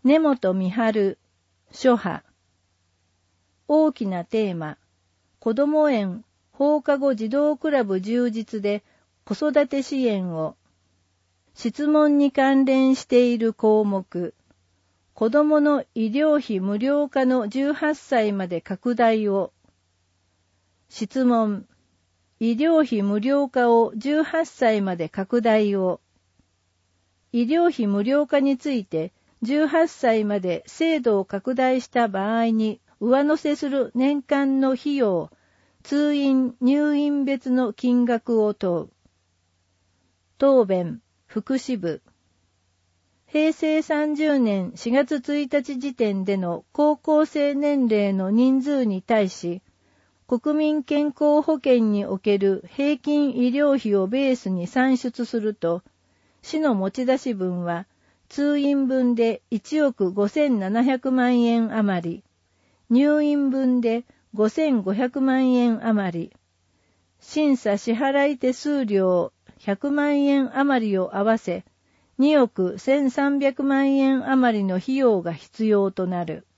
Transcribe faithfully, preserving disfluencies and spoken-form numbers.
根本美春、諸派。大きなテーマ、子ども園放課後児童クラブ充実で子育て支援を。質問に関連している項目、子どもの医療費無料化のじゅうはっさいまで拡大を。質問、医療費無料化をじゅうはっさいまで拡大を。医療費無料化についてじゅうはっさいまで制度を拡大した場合に上乗せする年間の費用、通院・入院別の金額を問う。答弁、福祉部。へいせいさんじゅうねんしがつついたち時点での高校生年齢の人数に対し、国民健康保険における平均医療費をベースに算出すると、市の持ち出し分は通院分でいちおくごせんななひゃくまんえん余り、入院分でごせんごひゃくまんえん余り、審査支払い手数料ひゃくまんえん余りを合わせにおくせんさんびゃくまんえん余りの費用が必要となる。